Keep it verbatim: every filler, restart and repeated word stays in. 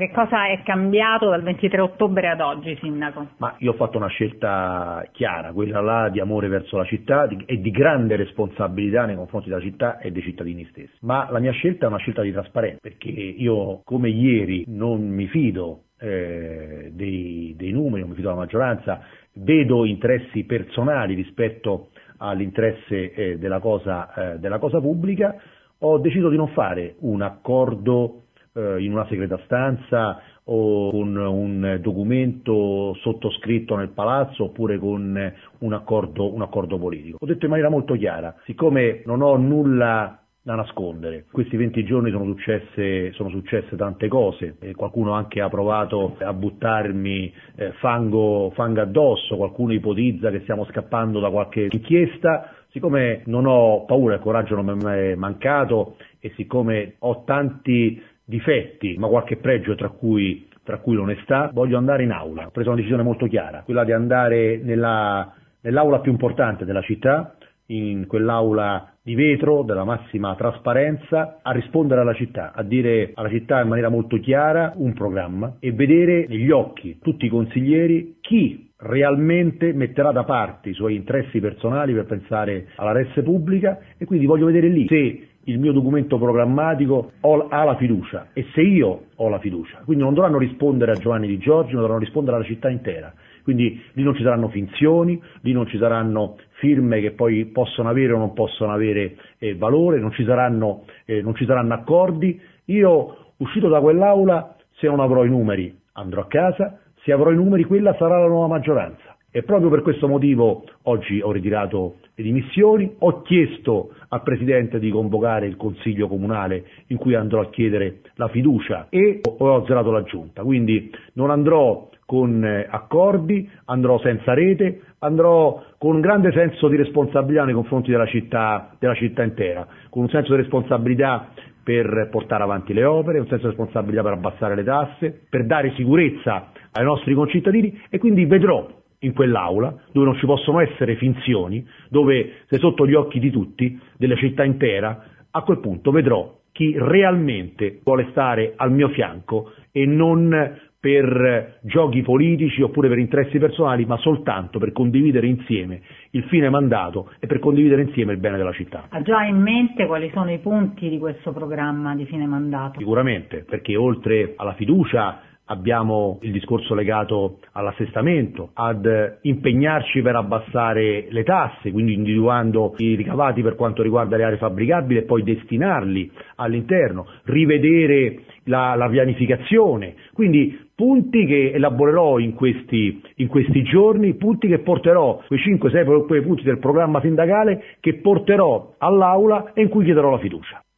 Che cosa è cambiato dal ventitré ottobre ad oggi, Sindaco? Ma io ho fatto una scelta chiara, quella là di amore verso la città di, e di grande responsabilità nei confronti della città e dei cittadini stessi. Ma la mia scelta è una scelta di trasparenza, perché io come ieri non mi fido eh, dei, dei numeri, non mi fido della maggioranza, vedo interessi personali rispetto all'interesse eh, della, cosa, eh, della cosa pubblica, ho deciso di non fare un accordo eh, in una segreta stanza o con un documento sottoscritto nel palazzo oppure con un accordo, un accordo politico. Ho detto in maniera molto chiara, siccome non ho nulla da nascondere, questi venti giorni sono successe, sono successe tante cose, e qualcuno anche ha provato a buttarmi eh, fango, fango addosso, qualcuno ipotizza che stiamo scappando da qualche inchiesta. Siccome non ho paura, il coraggio non mi è mai mancato e siccome ho tanti difetti ma qualche pregio tra cui, tra cui l'onestà, voglio andare in aula. Ho preso una decisione molto chiara, quella di andare nella, nell'aula più importante della città, in quell'aula di vetro della massima trasparenza, a rispondere alla città, a dire alla città in maniera molto chiara un programma e vedere negli occhi tutti i consiglieri chi realmente metterà da parte i suoi interessi personali per pensare alla res pubblica, e quindi voglio vedere lì se il mio documento programmatico ha la fiducia e se io ho la fiducia. Quindi non dovranno rispondere a Giovanni Di Giorgi, non dovranno rispondere alla città intera. Quindi lì non ci saranno finzioni, lì non ci saranno firme che poi possono avere o non possono avere eh, valore, non ci saranno, eh, non ci saranno accordi. Io, uscito da quell'aula, se non avrò i numeri andrò a casa, se avrò i numeri quella sarà la nuova maggioranza. E proprio per questo motivo oggi ho ritirato le dimissioni, ho chiesto al Presidente di convocare il Consiglio Comunale in cui andrò a chiedere la fiducia e ho zerato la Giunta, quindi non andrò con accordi, andrò senza rete, andrò con un grande senso di responsabilità nei confronti della città, della città intera, con un senso di responsabilità per portare avanti le opere, un senso di responsabilità per abbassare le tasse, per dare sicurezza ai nostri concittadini, e quindi vedrò in quell'aula, dove non ci possono essere finzioni, dove sei sotto gli occhi di tutti, della città intera, a quel punto vedrò chi realmente vuole stare al mio fianco e non per giochi politici oppure per interessi personali, ma soltanto per condividere insieme il fine mandato e per condividere insieme il bene della città. Ha già in mente quali sono i punti di questo programma di fine mandato? Sicuramente, perché oltre alla fiducia abbiamo il discorso legato all'assestamento, ad impegnarci per abbassare le tasse, quindi individuando i ricavati per quanto riguarda le aree fabbricabili e poi destinarli all'interno, rivedere la, la pianificazione, quindi punti che elaborerò in questi, in questi giorni, punti che porterò, quei cinque sei punti del programma sindacale che porterò all'aula e in cui chiederò la fiducia.